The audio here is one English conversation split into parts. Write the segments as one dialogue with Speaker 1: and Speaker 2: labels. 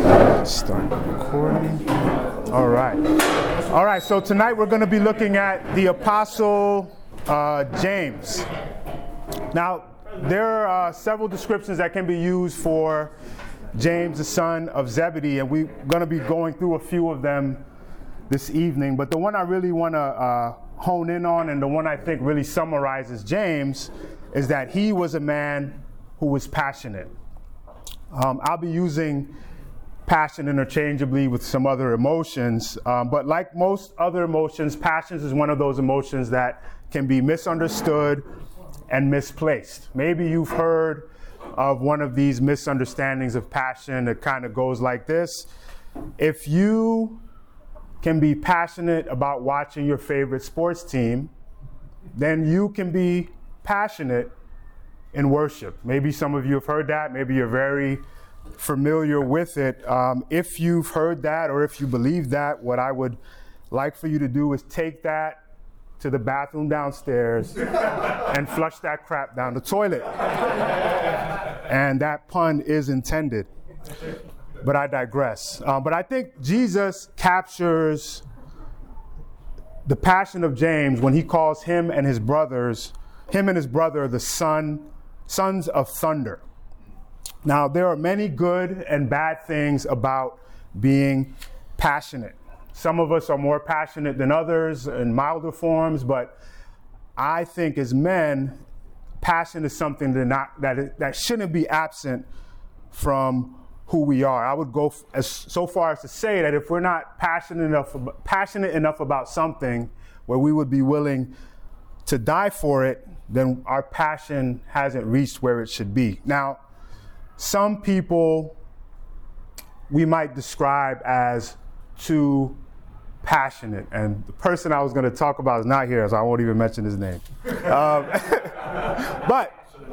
Speaker 1: Start recording. All right. So tonight we're going to be looking at the Apostle James. Now, there are several descriptions that can be used for James, the son of Zebedee, and we're going to be going through a few of them this evening. But the one I really want to hone in on, and the one I think really summarizes James, is that he was a man who was passionate. I'll be using passion interchangeably with some other emotions, but like most other emotions, passions is one of those emotions that can be misunderstood and misplaced. Maybe you've heard of one of these misunderstandings of passion. It kind of goes like this: if you can be passionate about watching your favorite sports team, then you can be passionate in worship. Maybe some of you have heard that. Maybe you're very familiar with it. If you've heard that, or if you believe that, what I would like for you to do is take that to the bathroom downstairs and flush that crap down the toilet. And that pun is intended, but I digress. But I think Jesus captures the passion of James when he calls him and his brother the sons of thunder. Now, there are many good and bad things about being passionate. Some of us are more passionate than others in milder forms, but I think as men, passion is something that shouldn't be absent from who we are. I would go so far as to say that if we're not passionate enough about something where we would be willing to die for it, then our passion hasn't reached where it should be. Now, some people we might describe as too passionate, and the person I was going to talk about is not here, so I won't even mention his name. But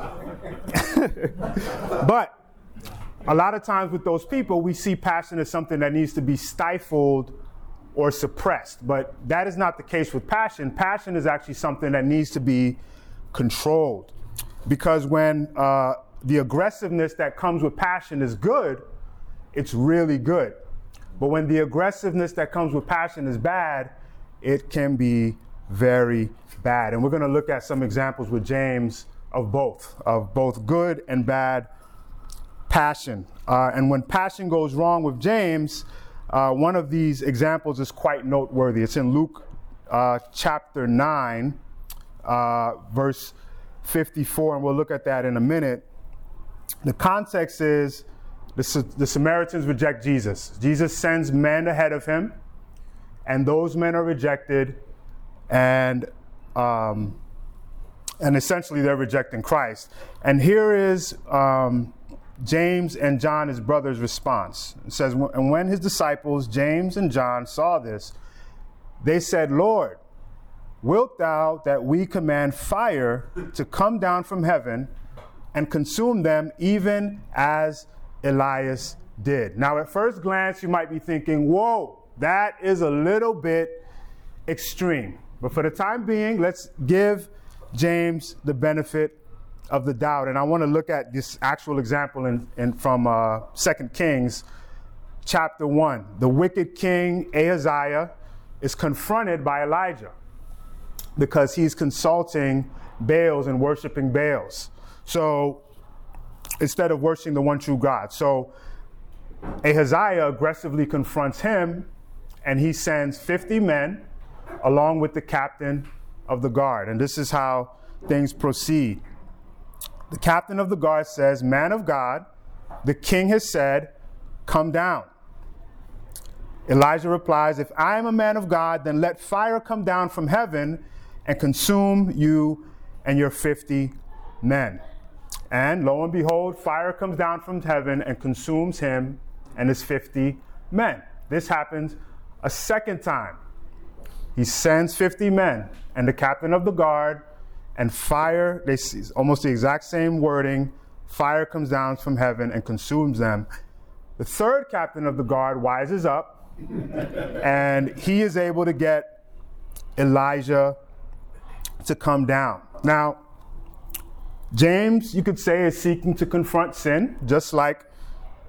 Speaker 1: a lot of times with those people, we see passion as something that needs to be stifled or suppressed. But that is not the case with passion. Passion is actually something that needs to be controlled. Because when the aggressiveness that comes with passion is good, it's really good. But when the aggressiveness that comes with passion is bad, it can be very bad. And we're going to look at some examples with James of both good and bad passion. And when passion goes wrong with James, one of these examples is quite noteworthy. It's in Luke chapter 9, verse 54, and we'll look at that in a minute. The context is the Samaritans reject Jesus. Jesus sends men ahead of him, and those men are rejected, and essentially they're rejecting Christ. And here is James and John, his brother's response. It says, and when his disciples, James and John, saw this, they said, Lord, wilt thou that we command fire to come down from heaven and consume them, even as Elias did? Now, at first glance, you might be thinking, whoa, that is a little bit extreme. But for the time being, let's give James the benefit of the doubt. And I want to look at this actual example from 2 Kings chapter 1. The wicked king Ahaziah is confronted by Elijah because he's consulting Baals and worshiping Baals. So instead of worshiping the one true God. So Ahaziah aggressively confronts him, and he sends 50 men along with the captain of the guard. And this is how things proceed. The captain of the guard says, man of God, the king has said, come down. Elijah replies, if I am a man of God, then let fire come down from heaven and consume you and your 50 men. And lo and behold, fire comes down from heaven and consumes him and his 50 men. This happens a second time. He sends 50 men and the captain of the guard, and fire, they see almost the exact same wording, fire comes down from heaven and consumes them. The third captain of the guard wises up, and he is able to get Elijah to come down. Now, James, you could say, is seeking to confront sin, just like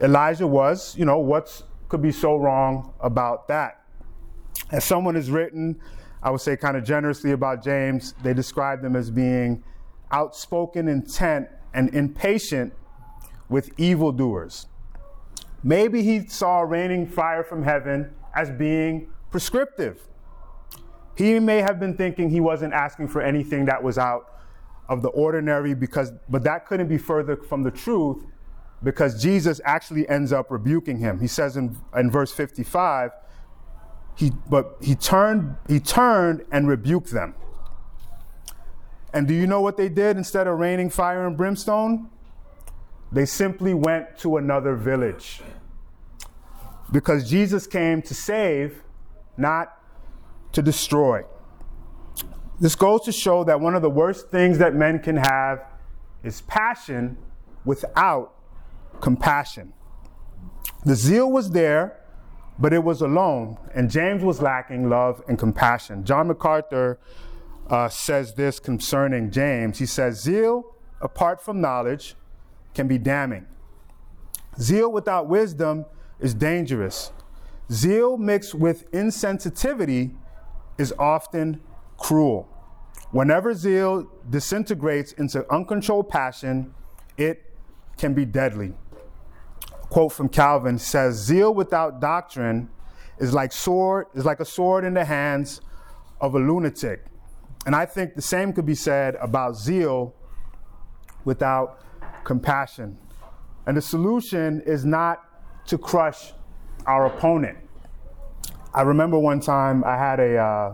Speaker 1: Elijah was, what could be so wrong about that? As someone has written, I would say kind of generously about James, they described him as being outspoken, intent, and impatient with evildoers. Maybe he saw raining fire from heaven as being prescriptive. He may have been thinking he wasn't asking for anything that was out of the ordinary, but that couldn't be further from the truth, because Jesus actually ends up rebuking him. He says in verse 55, he turned and rebuked them. And do you know what they did instead of raining fire and brimstone? They simply went to another village. Because Jesus came to save, not to destroy. This goes to show that one of the worst things that men can have is passion without compassion. The zeal was there, but it was alone, and James was lacking love and compassion. John MacArthur says this concerning James. He says, zeal apart from knowledge can be damning. Zeal without wisdom is dangerous. Zeal mixed with insensitivity is often cruel. Whenever zeal disintegrates into uncontrolled passion, it can be deadly. A quote from Calvin says, zeal without doctrine is like a sword in the hands of a lunatic. And I think the same could be said about zeal without compassion. And the solution is not to crush our opponent. I remember one time I had a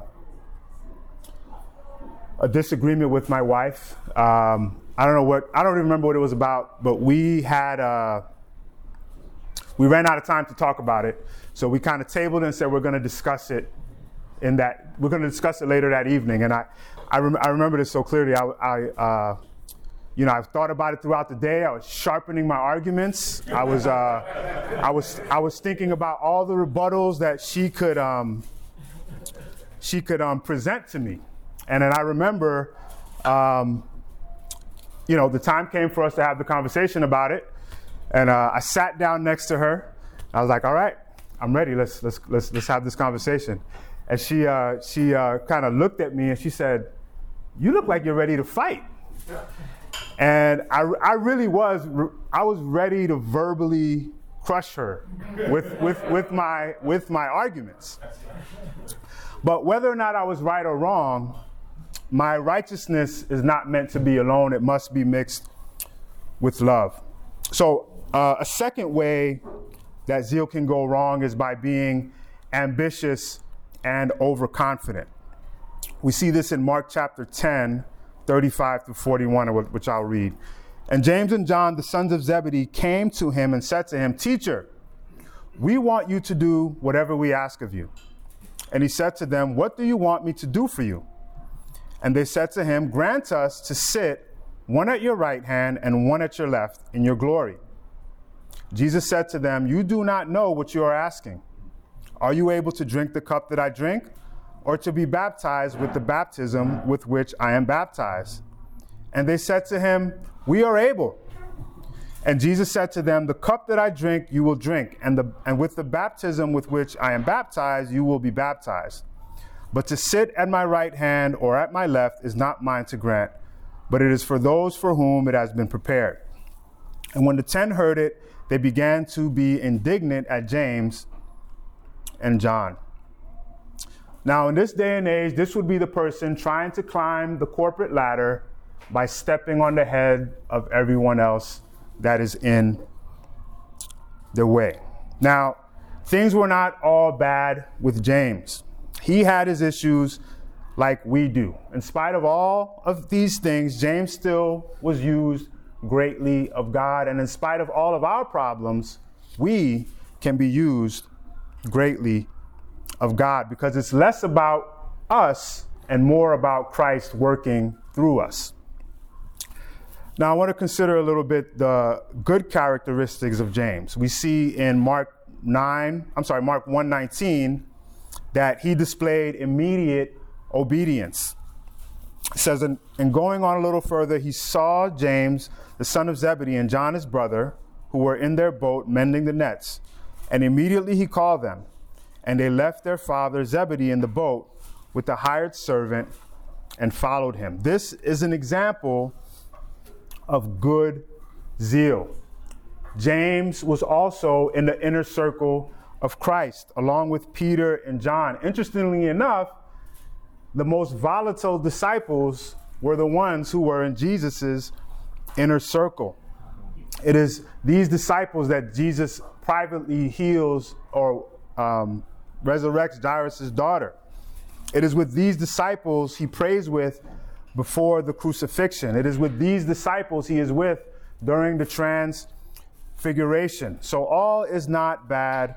Speaker 1: disagreement with my wife. I don't even remember what it was about, but we ran out of time to talk about it. So we kind of tabled it and said we're going to discuss it later that evening. And I remember this so clearly. I thought about it throughout the day. I was sharpening my arguments. I was thinking about all the rebuttals that she could present to me. And then I remember, the time came for us to have the conversation about it. And I sat down next to her. I was like, all right, I'm ready. Let's have this conversation. And she kind of looked at me and she said, you look like you're ready to fight. And I really was. I was ready to verbally crush her with my arguments. But whether or not I was right or wrong, my righteousness is not meant to be alone. It must be mixed with love. So a second way that zeal can go wrong is by being ambitious and overconfident. We see this in Mark chapter 10, 35 through 41, which I'll read. And James and John, the sons of Zebedee, came to him and said to him, Teacher, we want you to do whatever we ask of you. And he said to them, What do you want me to do for you? And they said to him, Grant us to sit, one at your right hand and one at your left, in your glory. Jesus said to them, You do not know what you are asking. Are you able to drink the cup that I drink, or to be baptized with the baptism with which I am baptized? And they said to him, We are able. And Jesus said to them, The cup that I drink, you will drink, and with the baptism with which I am baptized, you will be baptized. But to sit at my right hand or at my left is not mine to grant, but it is for those for whom it has been prepared. And when the 10 heard it, they began to be indignant at James and John. Now, in this day and age, this would be the person trying to climb the corporate ladder by stepping on the head of everyone else that is in their way. Now, things were not all bad with James. He had his issues like we do. In spite of all of these things, James still was used greatly of God. And in spite of all of our problems, we can be used greatly of God, because it's less about us and more about Christ working through us. Now, I want to consider a little bit the good characteristics of James. We see in Mark 1:19 that he displayed immediate obedience. It says, and going on a little further, he saw James, the son of Zebedee, and John, his brother, who who were in their boat mending the nets. And immediately he called them, and they left their father Zebedee in the boat with the hired servant and followed him. This is an example of good zeal. James was also in the inner circle of Christ, along with Peter and John. Interestingly enough, the most volatile disciples were the ones who were in Jesus's inner circle. It is these disciples that Jesus privately heals or resurrects Jairus' daughter. It is with these disciples he prays with before the crucifixion. It is with these disciples he is with during the transfiguration. So all is not bad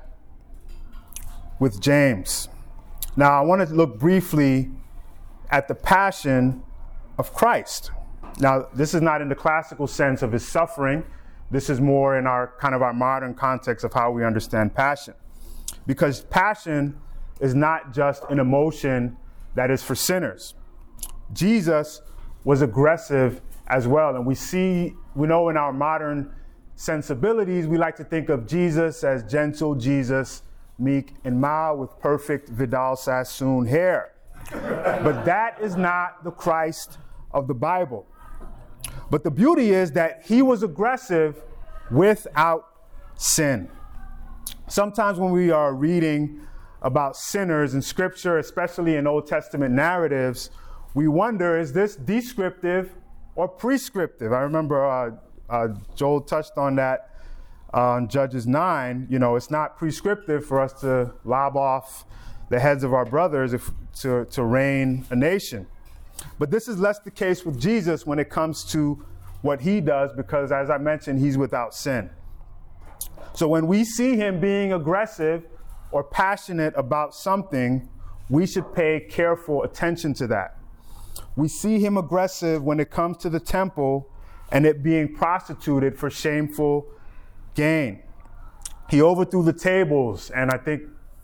Speaker 1: with James. Now I want to look briefly at the passion of Christ. Now this is not in the classical sense of his suffering. This is more in our modern context of how we understand passion. Because passion is not just an emotion that is for sinners. Jesus was aggressive as well. And we know in our modern sensibilities, we like to think of Jesus as gentle Jesus, meek and mild with perfect Vidal Sassoon hair. But that is not the Christ of the Bible. But the beauty is that he was aggressive without sin. Sometimes when we are reading about sinners in Scripture, especially in Old Testament narratives, we wonder, is this descriptive or prescriptive? I remember Joel touched on that on Judges 9. It's not prescriptive for us to lob off the heads of our brothers to reign a nation. But this is less the case with Jesus when it comes to what he does, because as I mentioned, he's without sin. So when we see him being aggressive or passionate about something, we should pay careful attention to that. We see him aggressive when it comes to the temple and it being prostituted for shameful gain. He overthrew the tables, and I'm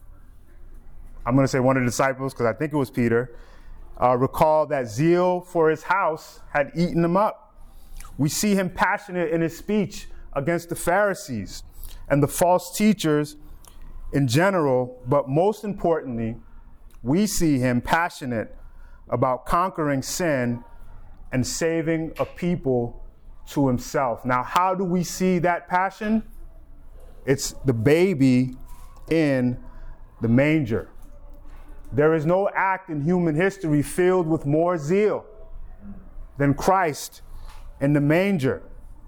Speaker 1: going to say one of the disciples, because I think it was Peter, recalled that zeal for his house had eaten him up. We see him passionate in his speech against the Pharisees and the false teachers in general, but most importantly, we see him passionate about conquering sin and saving a people to himself. Now, how do we see that passion? It's the baby in the manger. There is no act in human history filled with more zeal than Christ in the manger.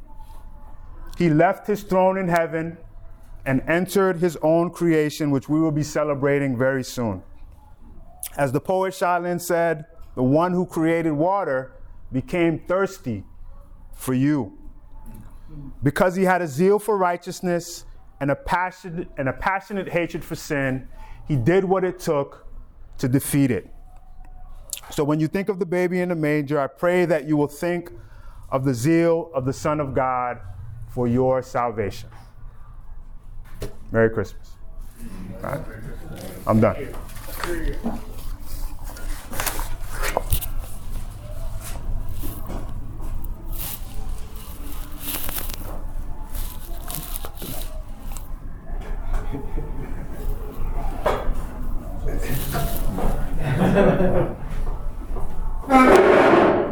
Speaker 1: He left his throne in heaven and entered his own creation, which we will be celebrating very soon. As the poet Shaolin said, the one who created water became thirsty for you. Because he had a zeal for righteousness and a passionate hatred for sin, he did what it took to defeat it. So when you think of the baby in the manger, I pray that you will think of the zeal of the Son of God for your salvation. Merry Christmas. All right. I'm done.